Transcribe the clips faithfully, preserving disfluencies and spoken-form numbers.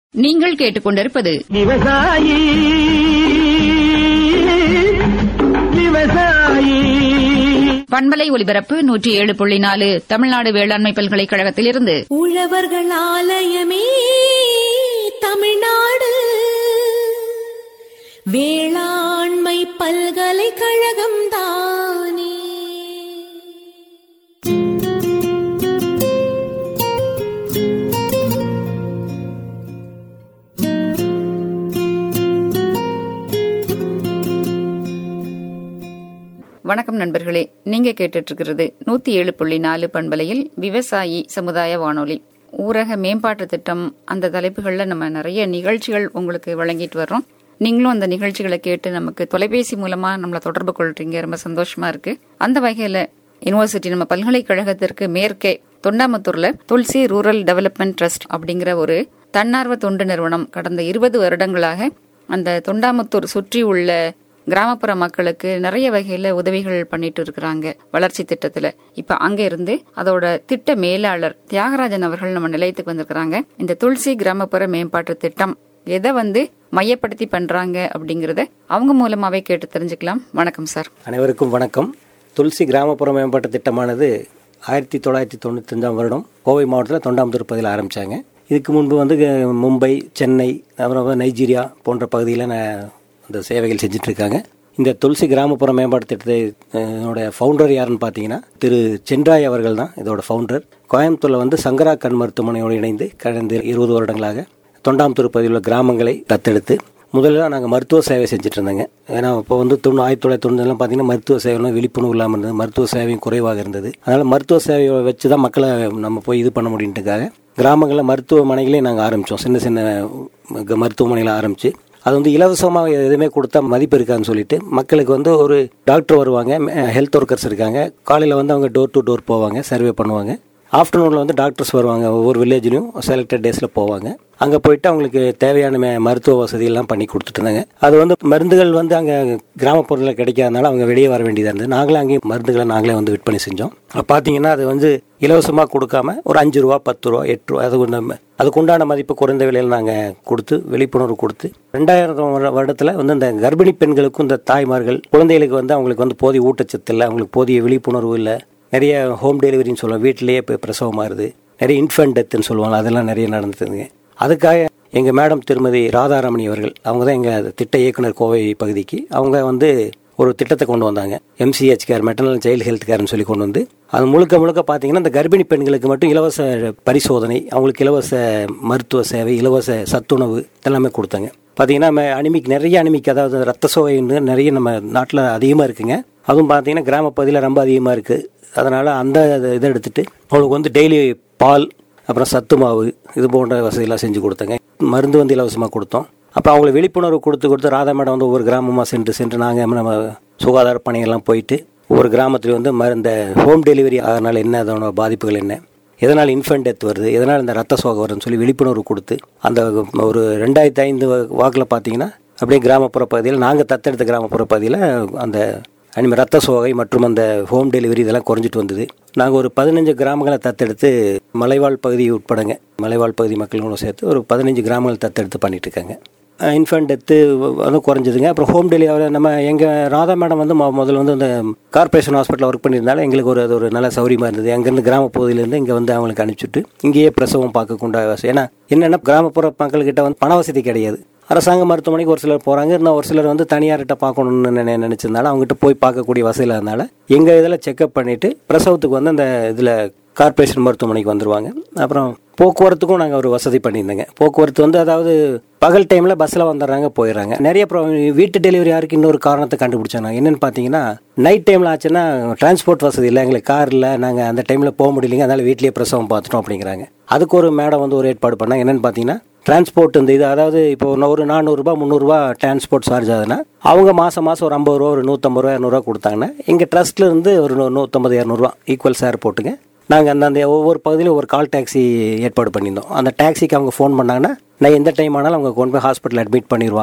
நீங்கள் கேட்டுக்கொண்டிருப்பது விவசாயி விவசாயி பண்பலை ஒலிபரப்பு நூற்றி ஏழு புள்ளி நாலு தமிழ்நாடு வேளாண்மை பல்கலைக்கழகத்திலிருந்து உழவர்கள் ஆலயமே தமிழ்நாடு வேளாண்மை பல்கலைக்கழகம் தானே. வணக்கம் நண்பர்களே, நீங்க கேட்டுட்டு இருக்கிறது நூத்தி ஏழு புள்ளி நாலு பண்பலையில் விவசாயி சமுதாய வானொலி. ஊரக மேம்பாட்டு திட்டம் அந்த தலைப்புகள்ல நம்ம நிறைய நிகழ்ச்சிகள் உங்களுக்கு வழங்கிட்டு வர்றோம். நீங்களும் அந்த நிகழ்ச்சிகளை கேட்டு நமக்கு தொலைபேசி மூலமா நம்மளை தொடர்பு கொள்றீங்க, ரொம்ப சந்தோஷமா இருக்கு. அந்த வகையில யூனிவர்சிட்டி நம்ம பல்கலைக்கழகத்திற்கு மேற்கே தொண்டாமுத்தூர்ல துல்சி ரூரல் டெவலப்மெண்ட் ட்ரஸ்ட் அப்படிங்கிற ஒரு தன்னார்வ தொண்டு நிறுவனம் கடந்த இருபது வருடங்களாக அந்த தொண்டாமுத்தூர் சுற்றி உள்ள கிராமப்புற மக்களுக்கு நிறைய வகையில உதவிகள் பண்ணிட்டு இருக்கிறாங்க வளர்ச்சி திட்டத்துல. இப்ப அங்க இருந்து அதோட திட்ட மேலாளர் தியாகராஜன் அவர்கள் நம்ம நிலையத்துக்கு வந்திருக்கிறாங்க. இந்த துல்சி கிராமப்புற மேம்பாட்டு திட்டம் எதை வந்து மையப்படுத்தி பண்றாங்க அப்படிங்கறத அவங்க மூலமாவே கேட்டு தெரிஞ்சுக்கலாம். வணக்கம் சார். அனைவருக்கும் வணக்கம். துல்சி கிராமப்புற மேம்பாட்டு திட்டமானது ஆயிரத்தி தொள்ளாயிரத்தி தொண்ணூத்தி அஞ்சாம் வருடம் கோவை மாவட்டத்தில் தொண்டாமுத்தூர் பகுதியில் ஆரம்பிச்சாங்க. இதுக்கு முன்பு வந்து மும்பை, சென்னை, அப்புறம் நைஜீரியா போன்ற பகுதியில் இந்த சேவைகள் செஞ்சுட்டு இருக்காங்க. இந்த துல்சி கிராமப்புற மேம்பாட்டு திட்டத்தோட ஃபவுண்டர் யாருன்னு பார்த்தீங்கன்னா திரு சென்ராய் அவர்கள் தான் இதோட ஃபவுண்டர். கோயம்புத்தூரில் வந்து சங்கரா கண் மருத்துவமனையோடு இணைந்து கடந்த இருபது வருடங்களாக தொண்டாமுத்தூர் பகுதியில் உள்ள கிராமங்களை தத்தெடுத்து முதல்ல நாங்கள் மருத்துவ சேவை செஞ்சுட்டு இருந்தோங்க. ஏன்னா இப்போ வந்து தொண்ணூ ஆயிரத்தி தொள்ளாயிரத்தி தொண்ணூறுலாம் பார்த்தீங்கன்னா மருத்துவ சேவைலாம் விழிப்புணர்வு இல்லாமல் இருந்தது, மருத்துவ சேவையும் குறைவாக இருந்தது. அதனால் மருத்துவ சேவையை வச்சு தான் மக்களை நம்ம போய் இது பண்ண முடியுன்றதுக்காக கிராமங்களில் மருத்துவமனைகளையும் நாங்கள் ஆரம்பித்தோம். சின்ன சின்ன மருத்துவமனைகளை ஆரம்பித்து அது வந்து இலவசமாக எதுவுமே கொடுத்தா மதிப்பு இருக்கான்னு சொல்லிட்டு மக்களுக்கு வந்து ஒரு டாக்டர் வருவாங்க, ஹெல்த் ஒர்க்கர்ஸ் இருக்காங்க. காலையில் வந்து அவங்க டோர் டு டோர் போவாங்க, சர்வே பண்ணுவாங்க. ஆஃப்டர்நூனில் வந்து டாக்டர்ஸ் வருவாங்க, ஒவ்வொரு வில்லேஜ்லையும் செலக்டட் டேஸில் போவாங்க. அங்கே போயிட்டு அவங்களுக்கு தேவையான மருத்துவ வசதியெல்லாம் பண்ணி கொடுத்துட்டு இருந்தாங்க. அது வந்து மருந்துகள் வந்து அங்கே கிராமப்புறத்தில் கிடைக்காதனால அவங்க வெளியே வர வேண்டியதாக இருந்தது. நாங்களே அங்கேயும் மருந்துகளை நாங்களே வந்து விற்பனை செஞ்சோம். பார்த்தீங்கன்னா அது வந்து இலவசமாக கொடுக்காம ஒரு அஞ்சு ரூபா, பத்து ரூபா, எட்டு ரூபா, அது நம்ம அதுக்குண்டான மதிப்பு குறைந்த விலையில் நாங்கள் கொடுத்து விழிப்புணர்வு கொடுத்து ரெண்டாயிரம் வருடத்தில் வந்து இந்த கர்ப்பிணி பெண்களுக்கும் இந்த தாய்மார்கள் குழந்தைகளுக்கு வந்து அவங்களுக்கு வந்து போதிய ஊட்டச்சத்து இல்லை, அவங்களுக்கு போதிய விழிப்புணர்வு இல்லை, நிறைய ஹோம் டெலிவரின்னு சொல்லுவாங்க, வீட்டிலேயே இப்போ பிரசவமாகுது, நிறைய இன்ஃபென்ட் டெத்துன்னு சொல்லுவாங்க, அதெல்லாம் நிறைய நடந்துதுங்க. அதுக்காக எங்கள் மேடம் திருமதி ராதாரமணி அவர்கள், அவங்க தான் எங்கள் திட்ட இயக்குனர் கோவை பகுதிக்கு. அவங்க வந்து ஒரு திட்டத்தை கொண்டு வந்தாங்க, MCH care, maternal child health கேர்னு சொல்லி கொண்டு வந்து அது முழுக்க முழுக்க பார்த்தீங்கன்னா இந்த கர்ப்பிணி பெண்களுக்கு மட்டும் இலவச பரிசோதனை, அவங்களுக்கு இலவச மருத்துவ சேவை, இலவச சத்துணவு இதெல்லாமே கொடுத்தாங்க. பார்த்தீங்கன்னா அனிமிக் நிறைய அனிமிக், அதாவது ரத்த சோகைன்னு நிறைய நம்ம நாட்டில் அதிகமாக இருக்குங்க. அதுவும் பார்த்தீங்கன்னா கிராம பகுதியில் ரொம்ப அதிகமாக இருக்குது. அதனால் அந்த இதை எடுத்துகிட்டு அவங்களுக்கு வந்து டெய்லி பால், அப்புறம் சத்து மாவு, இது போன்ற வசதியெல்லாம் செஞ்சு கொடுத்தாங்க. மருந்து வந்து இலவசமாக கொடுத்தோம். அப்போ அவங்களை விழிப்புணர்வு கொடுத்து கொடுத்து ராதா மேடம் வந்து ஒவ்வொரு கிராமமாக சென்று சென்று நாங்கள் நம்ம சுகாதார பணியெல்லாம் போயிட்டு ஒவ்வொரு கிராமத்துலேயும் வந்து மருந்த ஹோம் டெலிவரி ஆகிறனால என்ன, அதோட பாதிப்புகள் என்ன, எதனால் இன்ஃபென்ட் டெத் வருது, எதனால் இந்த ரத்த சோகை வருதுன்னு சொல்லி விழிப்புணர்வு கொடுத்து அந்த ஒரு ரெண்டாயிரத்தி ஐந்து வாக்கில் பார்த்தீங்கன்னா அப்படியே கிராமப்புற பகுதியில், நாங்கள் தத்தெடுத்த கிராமப்புற பகுதியில் அந்த அனிமல் ரத்த சோகை மற்றும் அந்த ஹோம் டெலிவரி இதெல்லாம் குறைஞ்சிட்டு வந்தது. நாங்கள் ஒரு பதினஞ்சு கிராமங்களை தத்தெடுத்து மலைவாழ் பகுதி உட்படங்க, மலைவாழ் பகுதி மக்களும் சேர்த்து ஒரு பதினஞ்சு கிராமங்கள் தத்தெடுத்து பண்ணிட்டு இருக்காங்க. இன்ஃபென்ட் டெத்து வந்து குறைஞ்சதுங்க. அப்புறம் ஹோம் டெலிவரி நம்ம எங்கள் ராதா மேடம் வந்து முதல்ல வந்து அந்த கார்பரேஷன் ஹாஸ்பிட்டலில் ஒர்க் பண்ணியிருந்தாலும் எங்களுக்கு ஒரு அது ஒரு நல்ல சௌரியமாக இருந்தது. அங்கேருந்து கிராம பகுதியிலேருந்து இங்கே வந்து அவங்களுக்கு அனுப்பிச்சுட்டு இங்கேயே பிரசவம் பார்க்கக்கூட. ஏன்னா என்னென்னா கிராமப்புற மக்கள்கிட்ட வந்து பண வசதி கிடையாது. அரசாங்க மருத்துவமனைக்கு ஒரு சிலர் போகிறாங்க, இன்னும் ஒரு சிலர் வந்து தனியார்கிட்ட பார்க்கணுன்னு நினை நினச்சிருந்தாலும் அவங்ககிட்ட போய் பார்க்கக்கூடிய வசதியில் இருந்தனால எங்கள் இதில் செக்அப் பண்ணிவிட்டு பிரசவத்துக்கு வந்து அந்த இதில் கார்பரேஷன் மருத்துவமனைக்கு வந்துடுவாங்க. அப்புறம் போக்குவரத்துக்கும் நாங்கள் ஒரு வசதி பண்ணியிருந்தேங்க. போக்குவரத்து வந்து அதாவது பகல் டைமில் பஸ்ஸில் வந்துடுறாங்க, போயிடுறாங்க. நிறைய வீட்டு டெலிவரி யாருக்கு இன்னொரு காரணத்தை கண்டுபிடிச்சாங்க. என்னென்னு பார்த்தீங்கன்னா நைட் டைமில் ஆச்சுன்னா டிரான்ஸ்போர்ட் வசதி இல்லை, எங்களுக்கு கார் இல்லை, நாங்கள் அந்த டைமில் போக முடியலைங்க, அதனால் வீட்லேயே பிரசவம் பார்த்துட்டோம் அப்படிங்கிறாங்க. அதுக்கு ஒரு மேடம் வந்து ஒரு ஏற்பாடு பண்ணாங்க. என்னென்னு பார்த்தீங்கன்னா டிரான்ஸ்போர்ட் இந்த இது, அதாவது இப்போ ஒரு நானூறுரூபா முந்நூறுரூவா டிரான்ஸ்போர்ட் சார்ஜ் ஆகுதுன்னா அவங்க மாதம் மாதம் ஒரு ஐம்பது ரூபா, ஒரு நூற்றம்பது ரூபா, இரநூறுவா கொடுத்தாங்கன்னா எங்கள் ட்ரஸ்ட்டில் இருந்து ஒரு நூற்றம்பது இரநூறுவா ஈக்குவல் ஷேர் போட்டுங்க நாங்கள் அந்த அந்த ஒவ்வொரு பகுதியிலும் ஒரு கால் டாக்ஸி ஏற்பாடு பண்ணியிருந்தோம். அந்த டாக்ஸிக்கு அவங்க ஃபோன் பண்ணாங்கன்னா நான் எந்த டைம் ஆனாலும் அவங்க கொண்டு போய் ஹாஸ்பிட்டல் அட்மிட் பண்ணிடுவாங்க.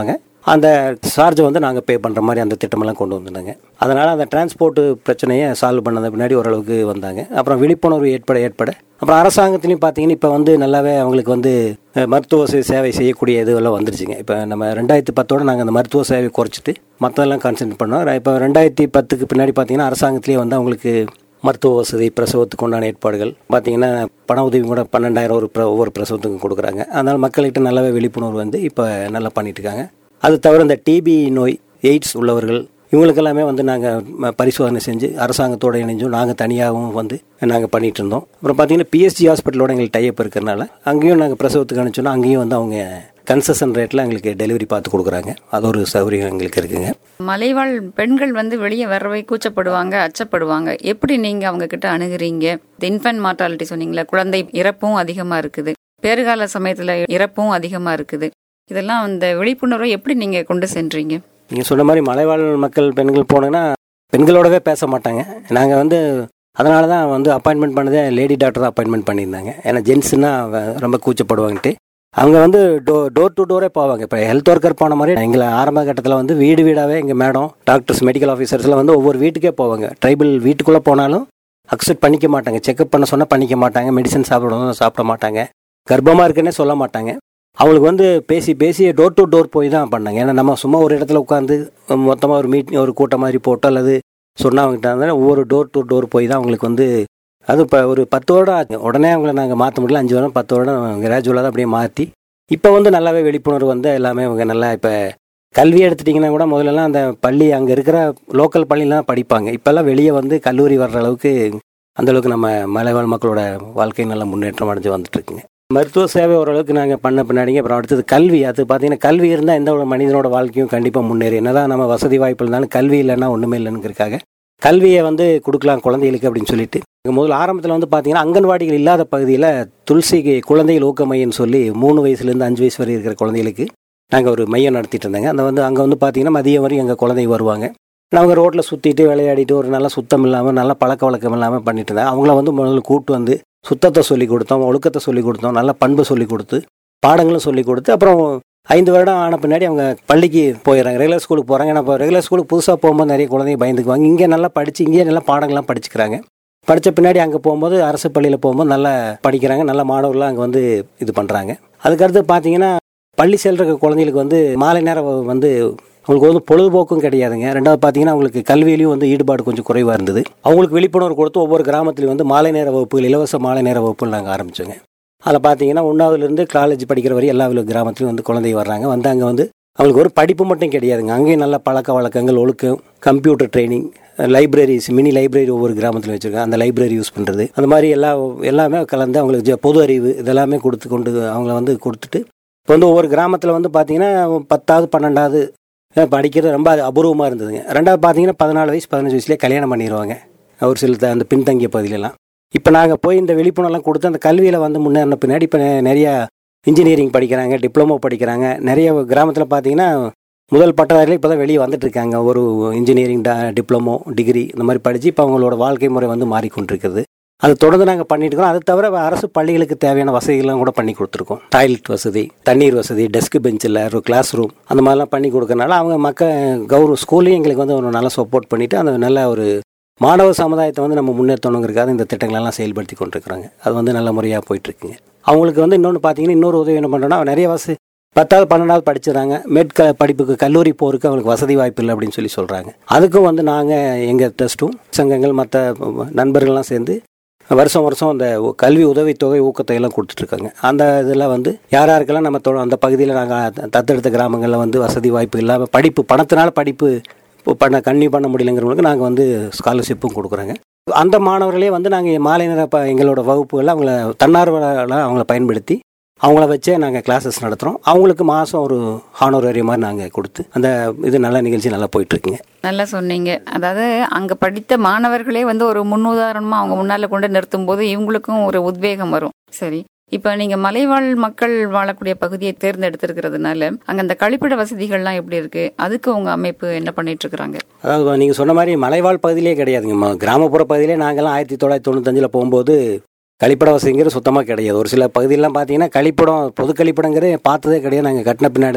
அந்த சார்ஜை வந்து நாங்கள் பே பண்ணுற மாதிரி அந்த திட்டமெல்லாம் கொண்டு வந்துட்டாங்க. அதனால் அந்த டிரான்ஸ்போர்ட்டு பிரச்சனையை சால்வ் பண்ணது பின்னாடி ஓரளவுக்கு வந்தாங்க. அப்புறம் விழிப்புணர்வு ஏற்பட ஏற்பட அப்புறம் அரசாங்கத்துலேயும் பார்த்தீங்கன்னா இப்போ வந்து நல்லாவே அவங்களுக்கு வந்து மருத்துவ சேவை செய்யக்கூடிய இதுவெல்லாம் வந்துருச்சுங்க. இப்போ நம்ம ரெண்டாயிரத்தி பத்தோடு நாங்கள் அந்த மருத்துவ சேவை குறைச்சிட்டு மற்றதெல்லாம் கான்சென்ட்ரேட் பண்ணோம். இப்போ ரெண்டாயிரத்தி பத்துக்கு பின்னாடி பார்த்தீங்கன்னா அரசாங்கத்திலேயே வந்து அவங்களுக்கு மருத்துவ வசதி, பிரசவத்துக்கு உண்டான ஏற்பாடுகள் பார்த்தீங்கன்னா பண உதவி கூட பன்னெண்டாயிரம் ஒரு ஒவ்வொரு பிரசவத்துக்கும் கொடுக்குறாங்க. அதனால் மக்கள்கிட்ட நல்லாவே விழிப்புணர்வு வந்து இப்போ நல்லா பண்ணிட்டு இருக்காங்க. அது தவிர இந்த டிபி நோய், எய்ட்ஸ் உள்ளவர்கள் இவங்களுக்கெல்லாமே வந்து நாங்கள் பரிசோதனை செஞ்சு அரசாங்கத்தோடு இணைஞ்சும் நாங்கள் தனியாகவும் வந்து நாங்கள் பண்ணிகிட்டு இருந்தோம். அப்புறம் பார்த்தீங்கன்னா பிஎஸ்ஜி ஹாஸ்பிட்டலோட எங்களுக்கு டைப் இருக்கிறனால அங்கேயும் நாங்கள் பிரசவத்துக்கு அனுப்பிச்சோன்னா அங்கேயும் வந்து அவங்க கன்செஷன் ரேட்டில் எங்களுக்கு டெலிவரி பார்த்து கொடுக்குறாங்க. அது ஒரு சௌகரியம் எங்களுக்கு இருக்குங்க. மலைவாழ் பெண்கள் வந்து வெளியே வரவே கூச்சப்படுவாங்க, அச்சப்படுவாங்க. எப்படி நீங்கள் அவங்க கிட்ட அணுகுறீங்க? இன்ஃபென்ட் மார்டாலிட்டி சொன்னீங்களா, குழந்தை இறப்பும் அதிகமாக இருக்குது, பேறுகால சமயத்தில் இறப்பும் அதிகமாக இருக்குது. இதெல்லாம் அந்த விழிப்புணர்வை எப்படி நீங்கள் கொண்டு சென்றீங்க? நீங்கள் சொன்ன மாதிரி மலைவாழ் மக்கள் பெண்கள் போனோன்னா பெண்களோடவே பேச மாட்டாங்க. நாங்கள் வந்து அதனால தான் வந்து அப்பாயின்மெண்ட் பண்ணதே லேடி டாக்டர் தான் அப்பாயின்மெண்ட் பண்ணியிருந்தாங்க. ஏன்னா ஜென்ஸுன்னா ரொம்ப கூச்சப்படுவாங்கன்ட்டு அவங்க வந்து டோ டோர் டு டோரே போவாங்க. இப்போ ஹெல்த் ஒர்க்கர் போன மாதிரி எங்களை ஆரம்ப கட்டத்தில் வந்து வீடு வீடாகவே எங்கள் மேடம், டாக்டர்ஸ், மெடிக்கல் ஆஃபீஸர்ஸ்லாம் வந்து ஒவ்வொரு வீட்டுக்கே போவாங்க. ட்ரைபல் வீட்டுக்குள்ளே போனாலும் அக்செப்ட் பண்ணிக்க மாட்டாங்க. செக்அப் பண்ண சொன்னால் பண்ணிக்க மாட்டாங்க. மெடிசன் சாப்பிடணும் சாப்பிட மாட்டாங்க. கர்ப்பமாக இருக்குன்னே சொல்ல மாட்டாங்க. அவங்களுக்கு வந்து பேசி பேசி டோர் டு டோர் போய் தான் பண்ணாங்க. ஏன்னா நம்ம சும்மா ஒரு இடத்துல உட்காந்து மொத்தமாக ஒரு மீட் ஒரு கூட்டம் மாதிரி போட்டோ அல்லது சொன்னால் அவங்ககிட்ட இருந்தாலும் ஒவ்வொரு டோர் டு டோர் போய் தான் அவங்களுக்கு வந்து அது இப்போ ஒரு பத்து வருடம் ஆச்சு. உடனே அவங்கள நாங்கள் மாற்ற முடியல. அஞ்சு வருடம் பத்து வருடம் கிராஜுவலாக தான் அப்படியே மாற்றி இப்போ வந்து நல்லாவே விழிப்புணர்வு வந்து எல்லாமே அவங்க நல்லா இப்போ கல்வி எடுத்துட்டிங்கன்னா கூட முதல்லலாம் அந்த பள்ளி அங்கே இருக்கிற லோக்கல் பள்ளியெலாம் படிப்பாங்க. இப்போல்லாம் வெளியே வந்து கல்லூரி வர்ற அளவுக்கு அந்தளவுக்கு நம்ம மலைவாழ் மக்களோட வாழ்க்கை நல்லா முன்னேற்றம் அடைஞ்சு வந்துட்டுருக்குங்க. மருத்துவ சேவை ஓரளவுக்கு நாங்கள் பண்ண பின்னாடிங்க. அப்புறம் அடுத்தது கல்வி. அது பார்த்தீங்கன்னா கல்வி இருந்தால் எந்த ஒரு மனிதனோட வாழ்க்கையும் கண்டிப்பாக முன்னேறி, என்னதான் நம்ம வசதி வாய்ப்பு இருந்தாலும் கல்வி இல்லைன்னா ஒன்றுமே இல்லைங்கிறதுக்காக கல்வியை வந்து கொடுக்கலாம் குழந்தைகளுக்கு அப்படின்னு சொல்லிட்டு முதல்ல ஆரம்பத்தில் வந்து பார்த்தீங்கன்னா அங்கன்வாடிகள் இல்லாத பகுதியில் துளசி குழந்தைகள் ஊக்க மையம்னு சொல்லி மூணு வயசுலேருந்து அஞ்சு வயசு வரை இருக்கிற குழந்தைகளுக்கு நாங்கள் ஒரு மையம் நடத்திட்டு இருந்தாங்க. அந்த வந்து அங்கே வந்து பார்த்தீங்கன்னா மதியம் வரையும் எங்கள் குழந்தைங்க வருவாங்க. அவங்க ரோட்டில் சுற்றிட்டு விளையாடிட்டு ஒரு நல்ல சுத்தம் இல்லாமல் நல்ல பழக்க வழக்கம் இல்லாமல் பண்ணிட்டு இருந்தாங்க. அவங்கள வந்து முதல்ல கூப்பிட்டு வந்து சுத்தத்தை சொல்லி கொடுத்தோம், ஒழுக்கத்தை சொல்லி கொடுத்தோம், நல்ல பண்பு சொல்லி கொடுத்து பாடங்களும் சொல்லி கொடுத்து அப்புறம் ஐந்து வருடம் ஆன பின்னாடி அவங்க பள்ளிக்கு போயிடறாங்க, ரெகுலர் ஸ்கூலுக்கு போகிறாங்க. ஏன்னா இப்போ ரெகுலர் ஸ்கூலுக்கு புதுசாக போகும்போது நிறைய குழந்தைங்க பயந்துக்குவாங்க. இங்கே நல்லா படித்து இங்கேயே நல்லா பாடங்கள்லாம் படிச்சுக்கிறாங்க. படித்த பின்னாடி அங்கே போகும்போது அரசு பள்ளியில் போகும்போது நல்லா படிக்கிறாங்க. நல்ல மாணவர்கள்லாம் அங்கே வந்து இது பண்ணுறாங்க. அதுக்கடுத்து பார்த்தீங்கன்னா பள்ளி செல்ற குழந்தைகளுக்கு வந்து மாலை நேரம் வந்து அவங்களுக்கு வந்து பொழுதுபோக்கும் கிடையாதுங்க. ரெண்டாவது பார்த்தீங்கன்னா அவங்களுக்கு கல்வியிலையும் வந்து ஈடுபாடு கொஞ்சம் குறைவாக இருந்தது. அவங்களுக்கு விழிப்புணர்வு கொடுத்து ஒவ்வொரு கிராமத்துலையும் வந்து மாலை நேர வகுப்புகள், இலவச மாலை நேர வகுப்புகள் நாங்கள் ஆரம்பித்தோங்க. அதில் பார்த்தீங்கன்னா ஒன்றாவதுலேருந்து காலேஜ் படிக்கிற வரை எல்லா கிராமத்துலையும் வந்து குழந்தைங்க வர்றாங்க. வந்து அங்கே வந்து அவங்களுக்கு ஒரு படிப்பு மட்டும் கிடையாதுங்க. அங்கேயும் நல்ல பழக்க வழக்கங்கள், ஒழுக்கம், computer training, libraries, mini library ஒவ்வொரு கிராமத்தில் வச்சுருக்காங்க. அந்த லைப்ரரி யூஸ் பண்ணுறது, அந்த மாதிரி எல்லா எல்லாமே கலந்து அவங்களுக்கு பொது அறிவு இதெல்லாமே கொடுத்து கொண்டு அவங்கள வந்து கொடுத்துட்டு இப்போ வந்து ஒவ்வொரு கிராமத்தில் வந்து பார்த்தீங்கன்னா பத்தாவது பன்னெண்டாவது படிக்கிறது ரொம்ப அபூர்வமாக இருந்ததுங்க. ரெண்டாவது பார்த்தீங்கன்னா பதினாலு வயசு பதினஞ்சு வயசுலேயே கல்யாணம் பண்ணிடுவாங்க ஒரு சில அந்த பின்தங்கிய பகுதியிலலாம். இப்போ நாங்கள் போய் இந்த விழிப்புணர்வுலாம் கொடுத்து அந்த கல்வியில் வந்து முன்னேறின பின்னாடி இப்போ நிறையா இன்ஜினியரிங் படிக்கிறாங்க, டிப்ளமோ படிக்கிறாங்க. நிறைய கிராமத்தில் பார்த்தீங்கன்னா முதல் பட்டதாரியில் இப்போ தான் வெளியே வந்துட்டு இருக்காங்க. ஒரு இன்ஜினியரிங் ட டிப்ளமோ டிகிரி இந்த மாதிரி படித்து இப்போ அவங்களோட வாழ்க்கை முறை வந்து மாறிக்கொண்டிருக்குது. அது தொடர்ந்து நாங்கள் பண்ணிட்டு இருக்கோம். அது தவிர அரசு பள்ளிகளுக்கு தேவையான வசதிகள்லாம் கூட பண்ணி கொடுத்துருக்கோம். டாய்லெட் வசதி, தண்ணீர் வசதி, டெஸ்க் பெஞ்சில் ஒரு கிளாஸ் ரூம் அந்த மாதிரிலாம் பண்ணி கொடுக்கறனால அவங்க மக்கள் கௌரவ ஸ்கூல்லையும் எங்களுக்கு வந்து ஒரு நல்லா சப்போர்ட் பண்ணிவிட்டு அந்த நல்ல ஒரு மாணவ சமுதாயத்தை வந்து நம்ம முன்னேற்றணுங்கிறதுக்காக இந்த திட்டங்களெல்லாம் செயல்படுத்தி கொண்டிருக்கிறாங்க. அது வந்து நல்ல முறையாக போயிட்டுருக்குங்க. அவங்களுக்கு வந்து இன்னொன்று பார்த்தீங்கன்னா இன்னொரு உதவி என்ன பண்ணுறோன்னா நிறைய வசதி பத்தாவது பன்னெண்டாவது படிச்சுறாங்க, மேற்க படிப்புக்கு கல்லூரி போருக்கு அவங்களுக்கு வசதி வாய்ப்பு இல்லை அப்படின்னு சொல்லி சொல்கிறாங்க. அதுக்கும் வந்து நாங்கள் எங்கள் ட்ரஸ்ட்டும் சங்கங்கள் மற்ற நண்பர்கள்லாம் சேர்ந்து வருஷம் வருஷம் அந்த கல்வி உதவித்தொகை ஊக்கத்தை எல்லாம் கொடுத்துட்ருக்காங்க. அந்த இதில் வந்து யார் யாருக்கெல்லாம் நம்ம தொ அந்த பகுதியில் நாங்கள் தத்தெடுத்த கிராமங்களில் வந்து வசதி வாய்ப்பு இல்லாமல் படிப்பு பணத்தினால படிப்பு பண்ண கன்னியூ பண்ண முடியலைங்கிறவங்களுக்கு நாங்கள் வந்து ஸ்காலர்ஷிப்பும் கொடுக்குறாங்க. அந்த மாணவர்களே வந்து நாங்கள் மாலை நேர ப எங்களோட வகுப்புகளில் அவங்கள தன்னார்வலாம் அவங்கள பயன்படுத்தி அவங்கள வச்சே நாங்கள் கிளாஸஸ் நடத்துகிறோம். அவங்களுக்கு மாதம் ஒரு ஹானோரேரிய மாதிரி நாங்கள் கொடுத்து அந்த இது நல்ல நிகழ்ச்சி நல்லா போயிட்டுருக்குங்க. நல்லா சொன்னீங்க. அதாவது அங்கே படித்த மாணவர்களே வந்து ஒரு முன்னுதாரணமாக அவங்க முன்னால் கொண்டு நிறுத்தும் போது இவங்களுக்கும் ஒரு உத்வேகம் வரும். சரி, இப்போ நீங்கள் மலைவாழ் மக்கள் வாழக்கூடிய பகுதியை தேர்ந்தெடுத்திருக்கிறதுனால அங்கே அந்த கழிப்பிட வசதிகள்லாம் எப்படி இருக்குது? அதுக்கு உங்கள் அமைப்பு என்ன பண்ணிட்டு இருக்கிறாங்க? அதாவது நீங்கள் சொன்ன மாதிரி மலைவாழ் பகுதியிலே கிடையாதுங்க. கிராமப்புற பகுதியிலே நாங்கள்லாம் ஆயிரத்தி தொள்ளாயிரத்தி தொண்ணூத்தஞ்சில் போகும்போது கழிப்பட வசதிங்கிற சுத்தமாக கிடையாது. ஒரு சில பகுதியெல்லாம் பார்த்தீங்கன்னா கழிப்படம் பொது கழிப்படங்கிற பார்த்ததே கிடையாது. நாங்கள் கட்டின பின்னாடி தான்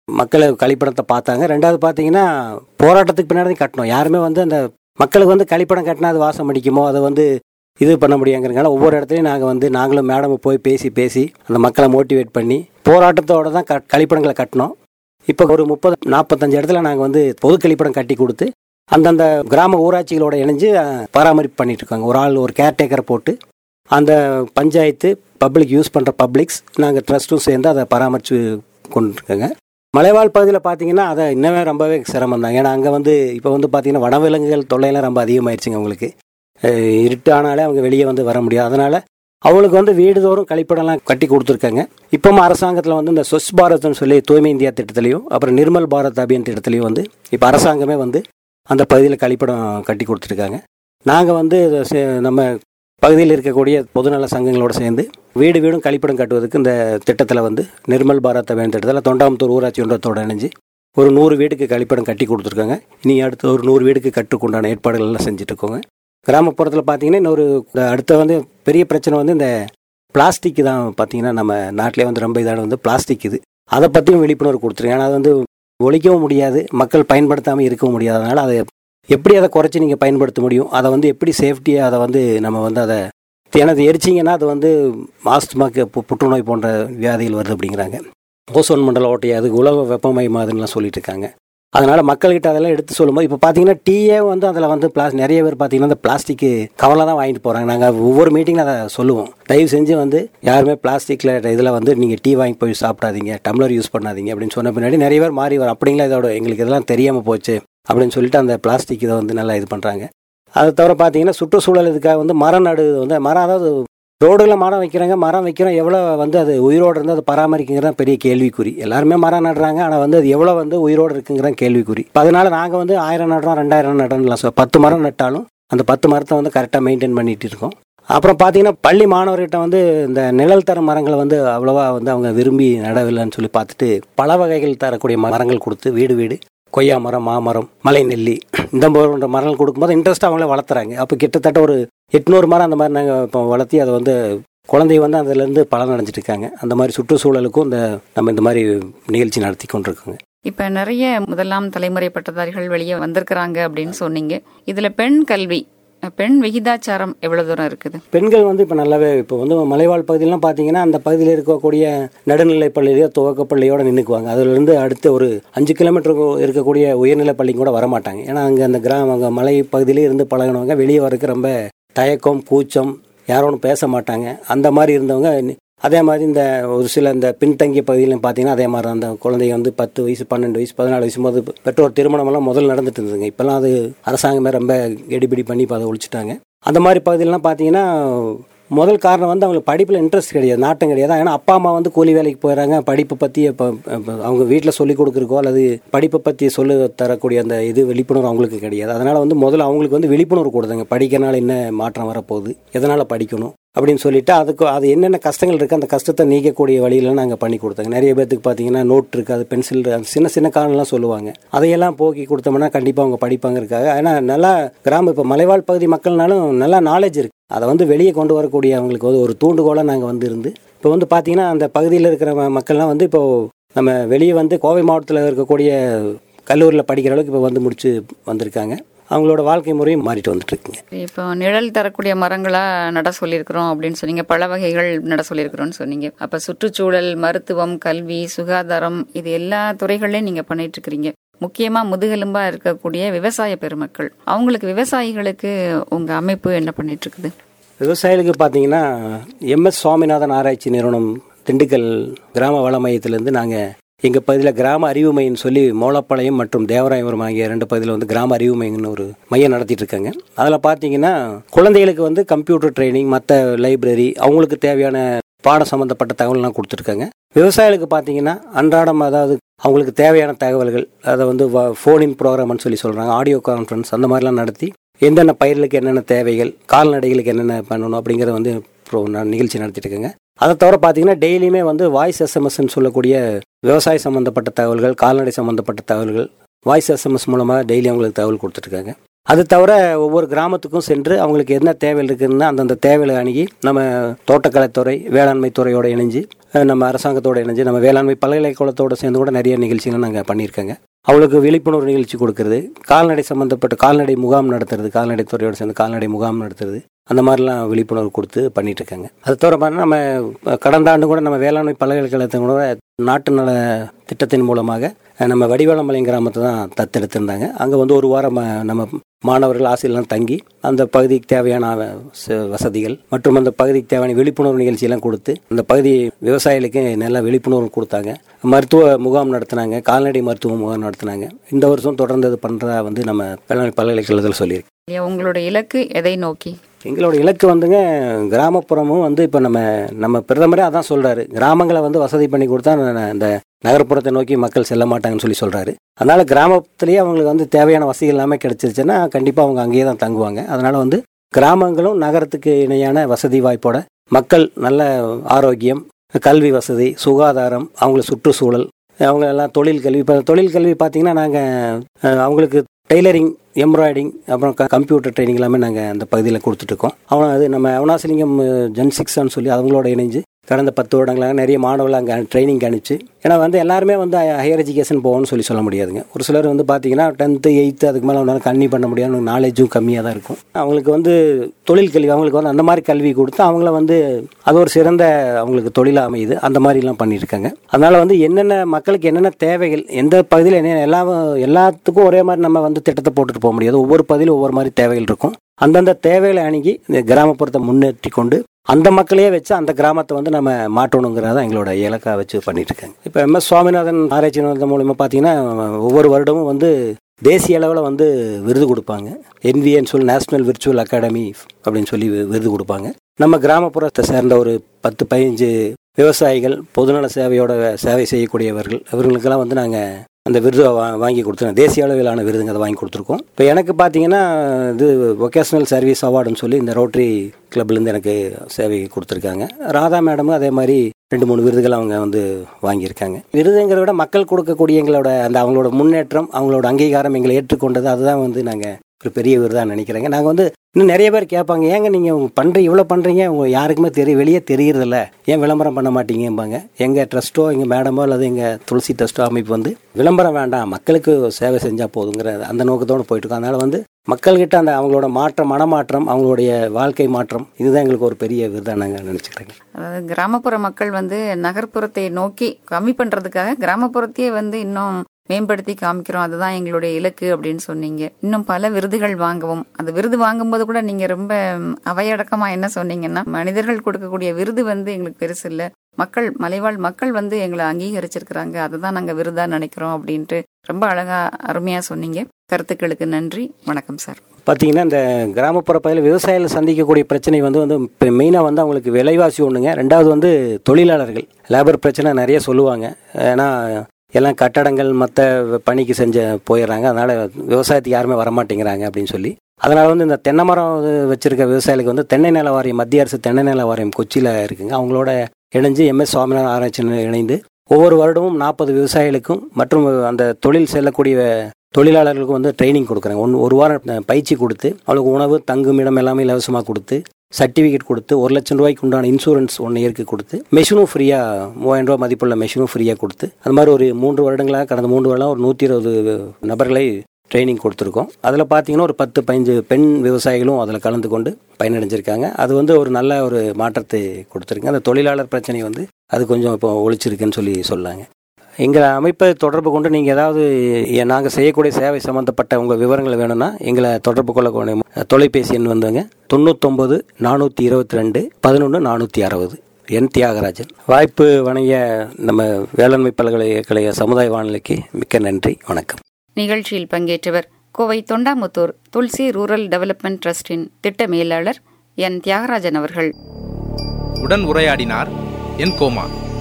மக்களை கழிப்பிடத்தை பார்த்தாங்க. ரெண்டாவது பார்த்தீங்கன்னா போராட்டத்துக்கு பின்னாடி கட்டணும். யாருமே வந்து அந்த மக்களுக்கு வந்து கழிப்பிடம் கட்டினா அது வாசம் அடிக்குமோ, அதை வந்து இது பண்ண முடியாங்கிறதுனால ஒவ்வொரு இடத்துலையும் நாங்கள் வந்து நாங்களும் மேடம் போய் பேசி பேசி அந்த மக்களை மோட்டிவேட் பண்ணி போராட்டத்தோடு தான் க கழிப்பிடங்களை கட்டினோம். இப்போ ஒரு முப்பது நாற்பத்தஞ்சு இடத்துல நாங்கள் வந்து பொது கழிப்பிடம் கட்டி கொடுத்து அந்தந்த கிராம ஊராட்சிகளோட இணைஞ்சு பராமரிப்பு பண்ணிட்டு இருக்காங்க. ஒரு ஆள் ஒரு கேர்டேக்கரை போட்டு அந்த பஞ்சாயத்து பப்ளிக் யூஸ் பண்ணுற பப்ளிக்ஸ் நாங்கள் ட்ரஸ்ட்டும் சேர்ந்து அதை பராமரித்து கொண்டுருக்கோங்க. மலைவாழ் பகுதியில் பார்த்தீங்கன்னா அதை இன்னமே ரொம்பவே சிரமம் தான். ஏன்னா அங்கே வந்து இப்போ வந்து பார்த்தீங்கன்னா வனவிலங்குகள் தொல்லையெல்லாம் ரொம்ப அதிகமாகிடுச்சுங்க. அவங்களுக்கு இருட்டு ஆனாலே அவங்க வெளியே வந்து வர முடியாது. அதனால் அவங்களுக்கு வந்து வீடுதோறும் கழிப்பிடம்லாம் கட்டி கொடுத்துருக்காங்க. இப்போவும் அரசாங்கத்தில் வந்து இந்த ஸ்வச் பாரத்னு சொல்லி தூய்மை இந்தியா திட்டத்திலையும் அப்புறம் நிர்மல் பாரத் அபியான் திட்டத்திலையும் வந்து இப்போ அரசாங்கமே வந்து அந்த பகுதியில் கழிப்பிடம் கட்டி கொடுத்துருக்காங்க. நாங்கள் வந்து நம்ம பகுதியில் இருக்கக்கூடிய பொதுநல சங்கங்களோடு சேர்ந்து வீடு வீடும் கழிப்பிடம் கட்டுவதற்கு இந்த திட்டத்தில் வந்து நிர்மல் பாரத் அபியான் திட்டத்தில் தொண்டாமுத்தூர் ஊராட்சி ஒன்றத்தோடு இணைஞ்சு ஒரு நூறு வீடுக்கு கழிப்பிடம் கட்டி கொடுத்துருக்காங்க. இனி அடுத்து ஒரு நூறு வீடுக்கு கட்டுக்குண்டான ஏற்பாடுகள் எல்லாம் செஞ்சுட்டு இருக்கோங்க. கிராமப்புறத்தில் பார்த்தீங்கன்னா இன்னொரு அடுத்த வந்து பெரிய பிரச்சனை வந்து இந்த பிளாஸ்டிக் தான். பார்த்தீங்கன்னா நம்ம நாட்டிலே வந்து ரொம்ப இதான வந்து பிளாஸ்டிக் இது. அதை பற்றியும் விழிப்புணர்வு கொடுத்துருங்க. ஏன்னா அது வந்து ஒழிக்கவும் முடியாது, மக்கள் பயன்படுத்தாமல் இருக்கவும் முடியாது. அதனால் அதை எப்படி அதை குறைச்சி நீங்கள் பயன்படுத்த முடியும், அதை வந்து எப்படி சேஃப்டியாக அதை வந்து நம்ம வந்து அதை ஏன்னா அது எரிச்சிங்கன்னா அது வந்து ஆஸ்துமாக்கு புற்றுநோய் போன்ற வியாதிகள் வருது அப்படிங்கிறாங்க. ஓசோன் மண்டல ஓட்டையை அது உலக வெப்பமயமாதுன்னெலாம் சொல்லிட்டு இருக்காங்க. அதனால் மக்கள்கிட்ட அதெல்லாம் எடுத்து சொல்லும்போது இப்போ பார்த்தீங்கன்னா டீயே வந்து அதில் வந்து பிளாஸ் நிறைய பேர் பார்த்தீங்கன்னா அந்த பிளாஸ்டிக்கு கவலை தான் வாங்கிட்டு போகிறாங்க. நாங்கள் ஒவ்வொரு மீட்டிங்கில் அதை சொல்லுவோம், தயவு செஞ்சு வந்து யாருமே பிளாஸ்டிக்கில் இதில் வந்து நீங்கள் டீ வாங்கி போய் சாப்பிடாதீங்க, டம்ளர் யூஸ் பண்ணாதீங்க அப்படின்னு சொன்ன பின்னாடி நிறைய பேர் மாறி வரும். அப்படிங்களா இதோட எங்களுக்கு இதெல்லாம் தெரியாமல் போச்சு அப்படின்னு சொல்லிட்டு அந்த பிளாஸ்டிக் இதை வந்து நல்லா இது பண்ணுறாங்க. அதை தவிர பார்த்தீங்கன்னா சுற்றுச்சூழல் இதுக்காக வந்து மரம் நடு வந்து மரம் அதாவது ரோடுகளில் மரம் வைக்கிறாங்க. மரம் வைக்கிறோம், எவ்வளோ வந்து அது உயிரோடு இருந்து அதை பராமரிக்குங்கிறதான் பெரிய கேள்விக்குறி. எல்லாருமே மரம் நடுறாங்க, ஆனால் வந்து அது எவ்வளோ வந்து உயிரோடு இருக்குங்கிறதான் கேள்விக்குறி. இப்போ அதனால் நாங்கள் வந்து ஆயிரம் நடுறோம் ரெண்டாயிரம் நடுறோம்லாம் சொல்ல பத்து மரம் நட்டாலும் அந்த பத்து மரத்தை வந்து கரெக்டாக மெயின்டைன் பண்ணிகிட்டு இருக்கோம். அப்புறம் பார்த்தீங்கன்னா பள்ளி மாணவர்கிட்ட வந்து இந்த நிழல் தர மரங்களை வந்து அவ்வளோவா வந்து அவங்க விரும்பி நடவில்லைன்னு சொல்லி பார்த்துட்டு பல வகைகள் தரக்கூடிய மரங்கள் கொடுத்து வீடு வீடு கொய்யா மரம், மாமரம், மலை நெல்லி இந்த போன்ற மரங்கள் கொடுக்கும்போது இன்ட்ரெஸ்ட்டாக அவங்களே வளர்த்துறாங்க. அப்போ கிட்டத்தட்ட ஒரு எட்நூறு மரம் அந்த மாதிரி நாங்கள் இப்போ வளர்த்தி அதை வந்து குழந்தை வந்து அதுலேருந்து பலன் அடைஞ்சிட்டு இருக்காங்க. அந்த மாதிரி சுற்றுச்சூழலுக்கும் இந்த நம்ம இந்த மாதிரி நிகழ்ச்சி நடத்தி கொண்டிருக்கோங்க. இப்போ நிறைய முதலாம் தலைமுறை பட்டதாரிகள் வெளியே வந்திருக்கிறாங்க அப்படின்னு சொன்னீங்க. இதில் பெண் கல்வி, பெண் விகிதாச்சாரம் எவ்வளோ தூரம் இருக்குது? பெண்கள் வந்து இப்போ நல்லாவே இப்போ வந்து மலைவாழ் பகுதியெலாம் பார்த்தீங்கன்னா அந்த பகுதியில் இருக்கக்கூடிய நடுநிலை பள்ளியிலேயோ துவக்கப்பள்ளியோடு நின்றுக்குவாங்க. அதுலேருந்து அடுத்து ஒரு அஞ்சு கிலோமீட்டருக்கு இருக்கக்கூடிய உயர்நிலை பள்ளிக்கு கூட வரமாட்டாங்க. ஏன்னா அங்கே அந்த கிராம அங்கே மலை பகுதியிலே இருந்து பழகினவங்க வெளியே வரக்கு ரொம்ப தயக்கம், கூச்சம், யாரோன்னு பேச மாட்டாங்க. அந்த மாதிரி இருந்தவங்க அதே மாதிரி இந்த ஒரு சில இந்த பின்தங்கிய பகுதியிலும் பார்த்தீங்கன்னா அதே மாதிரி அந்த குழந்தைங்க வந்து பத்து வயசு பன்னெண்டு வயசு பதினாலு வயசு போது பெற்றோர் திருமணமெல்லாம் முதல் நடந்துட்டு இருந்ததுங்க. இப்போல்லாம் அது அரசாங்கமே ரொம்ப கெடிபிடி பண்ணி இப்போ அதை ஒழிச்சிட்டாங்க. அந்த மாதிரி பகுதியிலலாம் பார்த்தீங்கன்னா முதல் காரணம் வந்து அவங்களுக்கு படிப்பில் இன்ட்ரெஸ்ட் கிடையாது, நாட்டம் கிடையாது. ஏன்னா அப்பா அம்மா வந்து கூலி வேலைக்கு போயிடறாங்க. படிப்பை பற்றி இப்போ அவங்க வீட்டில் சொல்லிக் கொடுக்குறக்கோ அல்லது படிப்பை பற்றி சொல்லி தரக்கூடிய அந்த இது விழிப்புணர்வு அவங்களுக்கு கிடையாது. அதனால் வந்து முதல்ல அவங்களுக்கு வந்து விழிப்புணர்வு கொடுத்தாங்க. படிக்கிறனால என்ன மாற்றம் வரப்போகுது, எதனால் படிக்கணும் அப்படின்னு சொல்லிட்டு அதுக்கு அது என்னென்ன கஷ்டங்கள் இருக்குது அந்த கஷ்டத்தை நீக்கக்கூடிய வழியிலாம் நாங்கள் பண்ணி கொடுத்தாங்க. நிறைய பேர்த்துக்கு பார்த்தீங்கன்னா நோட் இருக்காது, பென்சில், அந்த சின்ன சின்ன காரணம்லாம் சொல்லுவாங்க. அதையெல்லாம் போக்கி கொடுத்தோம்னா கண்டிப்பாக அவங்க படிப்பாங்க இருக்காங்க. ஏன்னா நல்லா கிராமம் இப்போ மலைவாழ் பகுதி மக்கள்னாலும் நல்லா நாலேஜ் இருக்குது. அதை வந்து வெளியே கொண்டு வரக்கூடிய அவங்களுக்கு வந்து ஒரு தூண்டுகோலாக நாங்கள் வந்து இருந்து இப்போ வந்து பார்த்தீங்கன்னா அந்த பகுதியில் இருக்கிற மக்கள்லாம் வந்து இப்போது நம்ம வெளியே வந்து கோவை மாவட்டத்தில் இருக்கக்கூடிய கல்லூரியில் படிக்கிற அளவுக்கு இப்போ வந்து முடிச்சு வந்திருக்காங்க. அவங்களோட வாழ்க்கை முறையும் மாறிட்டு வந்துட்டு இருக்குங்க. இப்போ நிழல் தரக்கூடிய மரங்களா நட சொல்லியிருக்கிறோம் அப்படின்னு சொன்னீங்க, பல வகைகள் நட சொல்லியிருக்கிறோம்னு சொன்னீங்க. அப்போ சுற்றுச்சூழல், மருத்துவம், கல்வி, சுகாதாரம் இது எல்லா துறைகளையும் நீங்கள் பண்ணிட்டு இருக்கிறீங்க. முக்கியமாக முதுகெலும்பா இருக்கக்கூடிய விவசாய பெருமக்கள், அவங்களுக்கு விவசாயிகளுக்கு உங்கள் அமைப்பு என்ன பண்ணிட்டு இருக்குது? விவசாயிகளுக்கு பார்த்தீங்கன்னா எம்எஸ் சுவாமிநாதன் ஆராய்ச்சி நிறுவனம் திண்டுக்கல் கிராம வள மையத்திலேருந்து நாங்கள் எங்கள் பகுதியில் கிராம அறிவு மையம்னு சொல்லி மோலப்பாளையம் மற்றும் தேவராயபுரம் ஆகிய ரெண்டு பகுதியில் வந்து கிராம அறிவு மையம்னு ஒரு மையம் நடத்திட்டு இருக்காங்க. அதில் பார்த்தீங்கன்னா குழந்தைகளுக்கு வந்து கம்ப்யூட்டர் ட்ரைனிங், மற்ற லைப்ரரி, அவங்களுக்கு தேவையான பாட சம்மந்தப்பட்ட தகவல்லாம் கொடுத்துருக்காங்க. விவசாயிகளுக்கு பார்த்தீங்கன்னா அன்றாடம் அதாவது அவங்களுக்கு தேவையான தகவல்கள் அதை வந்து ஃபோன் இன் ப்ரோக்ராம்னு சொல்லி சொல்கிறாங்க, ஆடியோ கான்ஃபரன்ஸ் அந்த மாதிரிலாம் நடத்தி எந்தெந்த பயிர்களுக்கு என்னென்ன தேவைகள், கால்நடைகளுக்கு என்னென்ன பண்ணணும் அப்படிங்கிறத வந்து நிகழ்ச்சி நடத்திட்டு இருக்காங்க. அதை தவிர பார்த்தீங்கன்னா டெய்லியுமே வந்து வாய்ஸ் எஸ்எம்எஸ்ன்னு சொல்லக்கூடிய விவசாய சம்மந்தப்பட்ட தகவல்கள், கால்நடை சம்மந்தப்பட்ட தகவல்கள் வாய்ஸ் எஸ்எம்எஸ் மூலமாக டெய்லி அவங்களுக்கு தகவல் கொடுத்துட்ருக்காங்க. அது தவிர ஒவ்வொரு கிராமத்துக்கும் சென்று அவங்களுக்கு என்ன தேவைகள் இருக்குதுன்னா அந்தந்த தேவைகளை அணுகி நம்ம தோட்டக்கலைத்துறை வேளாண்மை துறையோடு இணைஞ்சு நம்ம அரசாங்கத்தோடு இணைஞ்சு நம்ம வேளாண்மை பல்கலைக்கழகத்தோடு சேர்ந்து கூட நிறைய நிகழ்ச்சிகள் நாங்கள் பண்ணியிருக்கோங்க. அவங்களுக்கு விழிப்புணர்வு நிகழ்ச்சி கொடுக்கறது, கால்நடை சம்மந்தப்பட்ட கால்நடை முகாம் நடத்துறது, கால்நடை துறையோடு சேர்ந்து கால்நடை முகாம் நடத்துறது, அந்த மாதிரிலாம் விழிப்புணர்வு கொடுத்து பண்ணிட்டு இருக்காங்க. அது தவிர பார்த்தா நம்ம கடந்த ஆண்டு கூட நம்ம வேளாண்மை பல்கலைக்கழகத்தின் கூட நாட்டு நல திட்டத்தின் மூலமாக நம்ம வடிவேலம்பாளையம் கிராமத்தை தான் தத்தெடுத்திருந்தாங்க. அங்கே வந்து ஒரு வாரம் நம்ம மாணவர்கள் ஆசிரியர்லாம் தங்கி அந்த பகுதிக்கு தேவையான வசதிகள் மற்றும் அந்த பகுதிக்கு தேவையான விழிப்புணர்வு நிகழ்ச்சியெல்லாம் கொடுத்து அந்த பகுதி விவசாயிகளுக்கு நல்லா விழிப்புணர்வு கொடுத்தாங்க. மருத்துவ முகாம் நடத்தினாங்க, கால்நடை மருத்துவ முகாம் நடத்தினாங்க. இந்த வருஷம் தொடர்ந்து அது பண்ணுறதா வந்து நம்ம வேளாண்மை பல்கலைக்கழகத்தில் சொல்லியிருக்கோம். உங்களோட இலக்கு எதை நோக்கி? எங்களோட இலக்கு வந்துங்க கிராமப்புறமும் வந்து இப்போ நம்ம நம்ம பிரதமரே அதான் சொல்கிறாரு, கிராமங்களை வந்து வசதி பண்ணி கொடுத்தா இந்த நகர்ப்புறத்தை நோக்கி மக்கள் செல்ல மாட்டாங்கன்னு சொல்லி சொல்கிறாரு. அதனால் கிராமத்திலேயே அவங்களுக்கு வந்து தேவையான வசதிகள் எல்லாமே கிடைச்சிருச்சுன்னா கண்டிப்பாக அவங்க அங்கேயே தான் தங்குவாங்க. அதனால் வந்து கிராமங்களும் நகரத்துக்கு இணையான வசதி வாய்ப்போட மக்கள் நல்ல ஆரோக்கியம், கல்வி வசதி, சுகாதாரம், அவங்கள சுற்றுச்சூழல், அவங்க எல்லாம் தொழில் கல்வி. இப்போ தொழில் கல்வி பார்த்திங்கன்னா நாங்கள் அவங்களுக்கு டெய்லரிங், எம்ப்ராய்டிங், அப்புறம் க கம்ப்யூட்டர் ட்ரைனிங் எல்லாமே நாங்கள் அந்த பகுதியில் கொடுத்துட்ருக்கோம். அவன் அது நம்ம அவனாசிலிங்கம் ஜென் சிக்ஸ்ன்னு சொல்லி அவங்களோட இணைஞ்சு கடந்த பத்து வருடங்களாக நிறைய மாணவர்கள் அங்கே ட்ரைனிங் அனுப்பிச்சு. ஏன்னா வந்து எல்லாருமே வந்து ஹையர் எஜுகேஷன் போகணும்னு சொல்லி சொல்ல முடியாதுங்க. ஒரு சிலர் வந்து பார்த்தீங்கன்னா டென்த்து எயித்து அதுக்கு மேலே ஒன்றாலும் கண்ணி பண்ண முடியாது, நாலேஜும் கம்மியாக தான் இருக்கும். அவங்களுக்கு வந்து தொழில் கல்வி, அவங்களுக்கு வந்து அந்த மாதிரி கல்வி கொடுத்து அவங்கள வந்து அது ஒரு சிறந்த அவங்களுக்கு தொழிலாக அமையுது. அந்த மாதிரிலாம் பண்ணியிருக்காங்க. அதனால் வந்து என்னென்ன மக்களுக்கு என்னென்ன தேவைகள், எந்த பகுதியில் என்ன எல்லா எல்லாத்துக்கும் ஒரே மாதிரி நம்ம வந்து திட்டத்தை போட்டுட்டு போக முடியாது. ஒவ்வொரு பகுதியிலும் ஒவ்வொரு மாதிரி தேவைகள் இருக்கும். அந்தந்த தேவைகளை அணுகி இந்த கிராமப்புறத்தை முன்னேற்றி கொண்டு அந்த மக்களையே வச்சு அந்த கிராமத்தை வந்து நம்ம மாற்றணுங்கிறத எங்களோட இலக்காக வச்சு பண்ணிட்டு இருக்காங்க. இப்போ எம் எஸ் சுவாமிநாதன் ஆராய்ச்சி நிறுவனம் மூலமா பார்த்தீங்கன்னா ஒவ்வொரு வருடமும் வந்து தேசிய அளவில் வந்து விருது கொடுப்பாங்க. என்விஏன்னு சொல்லி நேஷனல் விர்ச்சுவல் அகாடமி அப்படின்னு சொல்லி விருது கொடுப்பாங்க. நம்ம கிராமப்புறத்தை சேர்ந்த ஒரு பத்து பதினஞ்சு விவசாயிகள், பொதுநல சேவையோட சேவை செய்யக்கூடியவர்கள், இவர்களுக்கெல்லாம் வந்து நாங்கள் அந்த விருதை வா வாங்கி கொடுத்துருக்கோம். தேசிய அளவிலான விருதுங்க அதை வாங்கி கொடுத்துருக்கோம். இப்போ எனக்கு பார்த்தீங்கன்னா இது வொகேஷ்னல் சர்வீஸ் அவார்டுன்னு சொல்லி இந்த ரோட்டரி கிளப்லேருந்து எனக்கு சேவை கொடுத்துருக்காங்க. ராதா மேடமும் அதே மாதிரி ரெண்டு மூணு விருதுகள் அவங்க வந்து வாங்கியிருக்காங்க. விருதுங்கிறத விட மக்கள் கொடுக்கக்கூடிய எங்களோட அந்த அவங்களோட முன்னேற்றம், அவங்களோட அங்கீகாரம் எங்களை ஏற்றுக்கொண்டது, அதுதான் வந்து நாங்கள் ஒரு பெரிய விருதாக நினைக்கிறேங்க. நாங்கள் வந்து இன்னும் நிறைய பேர் கேட்பாங்க, ஏங்க நீங்கள் பண்ணுற இவ்வளோ பண்ணுறீங்க, உங்கள் யாருக்குமே தெரியும் வெளியே தெரியுறதில்ல, ஏன் விளம்பரம் பண்ண மாட்டீங்கம்பாங்க. எங்கள் ட்ரஸ்ட்டோ எங்கள் மேடமோ அல்லது எங்கள் துளசி ட்ரஸ்ட்டோ அமைப்பு வந்து விளம்பரம் வேண்டாம், மக்களுக்கு சேவை செஞ்சால் போதுங்கிற அந்த நோக்கத்தோடு போயிட்டுருக்கோம். அதனால் வந்து மக்கள்கிட்ட அந்த அவங்களோட மாற்றம், மனமாற்றம், அவங்களுடைய வாழ்க்கை மாற்றம், இதுதான் எங்களுக்கு ஒரு பெரிய விருதாக நாங்கள் நினச்சிக்கிறேங்க. அதாவது கிராமப்புற மக்கள் வந்து நகர்ப்புறத்தை நோக்கி கம்மி பண்ணுறதுக்காக கிராமப்புறத்தையே வந்து இன்னும் மேம்படுத்தி காமிக்கிறோம், அதுதான் எங்களுடைய இலக்கு அப்படின்னு சொன்னீங்க. இன்னும் பல விருதுகள் வாங்கவும், அந்த விருது வாங்கும்போது கூட நீங்க ரொம்ப அவையடக்கமா என்ன சொன்னீங்கன்னா, மனிதர்கள் கொடுக்கக்கூடிய விருது வந்து எங்களுக்கு பெருசு இல்லை, மக்கள், மலைவாழ் மக்கள் வந்து எங்களை அங்கீகரிச்சிருக்கிறாங்க, அதுதான் நாங்க விருதா நினைக்கிறோம் அப்படின்ட்டு ரொம்ப அழகா அருமையா சொன்னீங்க. கருத்துக்களுக்கு நன்றி. வணக்கம் சார். பார்த்தீங்கன்னா இந்த கிராமப்புற பகுதியில் விவசாயிகள் சந்திக்கக்கூடிய பிரச்சனை வந்து வந்து இப்போ மெயினாக வந்து அவங்களுக்கு விலைவாசி ஒன்றுங்க, ரெண்டாவது வந்து தொழிலாளர்கள் லேபர் பிரச்சனை நிறைய சொல்லுவாங்க. ஏன்னா எல்லாம் கட்டடங்கள் மற்ற பணிக்கு செஞ்ச போயிடுறாங்க, அதனால் விவசாயத்துக்கு யாருமே வரமாட்டேங்கிறாங்க அப்படின்னு சொல்லி, அதனால் வந்து இந்த தென்னை மரம் வச்சுருக்க விவசாயிகளுக்கு வந்து தென்னை நில வாரியம், மத்திய அரசு தென்னை நில வாரியம் கொச்சியில் இருக்குங்க, அவங்களோட இணைஞ்சு எம் எஸ் சுவாமிநாதன் ஆராய்ச்சி இணைந்து ஒவ்வொரு வருடமும் நாற்பது விவசாயிகளுக்கும் மற்றும் அந்த தொழில் செல்லக்கூடிய தொழிலாளர்களுக்கும் வந்து ட்ரைனிங் கொடுக்குறாங்க. ஒன்று ஒரு வாரம் பயிற்சி கொடுத்து அவங்களுக்கு உணவு, தங்கும் இடம் எல்லாமே இலவசமாக கொடுத்து, சர்டிஃபிகேட் கொடுத்து, ஒரு லட்சம் ரூபாய்க்கு உண்டான இன்சூரன்ஸ் ஒன்று இயற்கை கொடுத்து, மெஷினும் ஃப்ரீயாக மூவாயிரம் ரூபாய் மதிப்புள்ள மெஷினும் ஃப்ரீயாக கொடுத்து, அது மாதிரி ஒரு மூன்று வருடங்களாக கடந்த மூன்று வருடம் ஒரு நூற்றி இருபது நபர்களை ட்ரைனிங் கொடுத்துருக்கோம். அதில் பார்த்தீங்கன்னா ஒரு பத்து பதினஞ்சு பெண் விவசாயிகளும் அதில் கலந்து கொண்டு பயனடைஞ்சிருக்காங்க. அது வந்து ஒரு நல்ல ஒரு மாற்றத்தை கொடுத்துருங்க. அந்த தொழிலாளர் பிரச்சனை வந்து அது கொஞ்சம் இப்போ ஒழிச்சிருக்குன்னு சொல்லி சொல்லாங்க. எங்கள் அமைப்பை தொடர்பு கொண்டு நீங்கள் ஏதாவது நாங்கள் செய்யக்கூடிய சேவை சம்மந்தப்பட்ட உங்கள் விவரங்கள் வேணும்னா எங்களை தொடர்பு கொள்ளக்கூடிய தொலைபேசி எண் வந்துங்க தொண்ணூத்தொம்பது நானூற்றி இருபத்தி ரெண்டு பதினொன்று நானூற்றி அறுபது. என் தியாகராஜன். வாய்ப்பு வணங்கிய நம்ம வேளாண்மை பல்கலைக்கழக சமுதாய வானொலிக்கு மிக்க நன்றி. வணக்கம். நிகழ்ச்சியில் பங்கேற்றவர் கோவை தொண்டாமுத்தூர் துளசி ரூரல் டெவலப்மெண்ட் ட்ரஸ்டின் திட்ட மேலாளர் என் தியாகராஜன் அவர்கள். உடன் உரையாடினார் என் கோமா.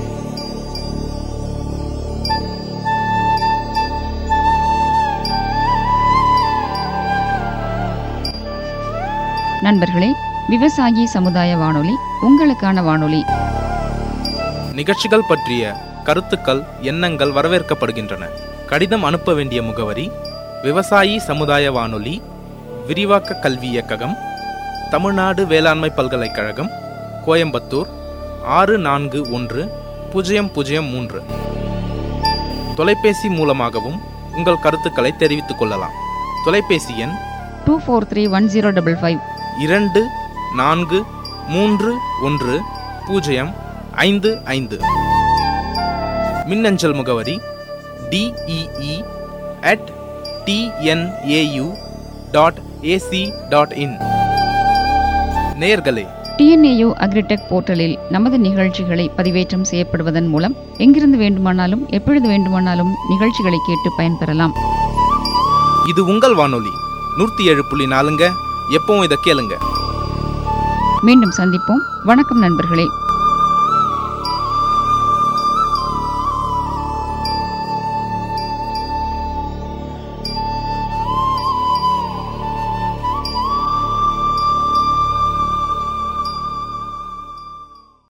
நண்பர்களே, விவசாயி சமுதாய வானொலி உங்களுக்கான வானொலி. நிகழ்ச்சிகள் பற்றிய கருத்துக்கள், எண்ணங்கள் வரவேற்கப்படுகின்றன. கடிதம் அனுப்ப வேண்டிய முகவரி விவசாயி சமுதாய வானொலி, விரிவாக்க கல்வி இயக்ககம், தமிழ்நாடு வேளாண்மை பல்கலைக்கழகம், கோயம்புத்தூர் ஆறு நான்கு ஒன்று பூஜ்ஜியம் பூஜ்ஜியம் மூன்று. தொலைபேசி மூலமாகவும் உங்கள் கருத்துக்களை தெரிவித்துக் கொள்ளலாம். தொலைபேசி எண் two four three one zero double five இரண்டு நான்கு மூன்று ஒன்று பூஜ்ஜியம் ஐந்து ஐந்து. மின்னஞ்சல் முகவரி DEE at TNAU dot AC dot in. நேயர்களே, டிஎன்ஏயு அக்ரிடெக் போர்ட்டலில் நமது நிகழ்ச்சிகளை பதிவேற்றம் செய்யப்படுவதன் மூலம் எங்கிருந்து வேண்டுமானாலும் எப்பொழுது வேண்டுமானாலும் நிகழ்ச்சிகளை கேட்டு பயன்பெறலாம். இது உங்கள் வானொலி நூற்றி ஏழு புள்ளி நாலுங்க. எப்பவும் இதை கேளுங்க. மீண்டும் சந்திப்போம். வணக்கம் நண்பர்களே.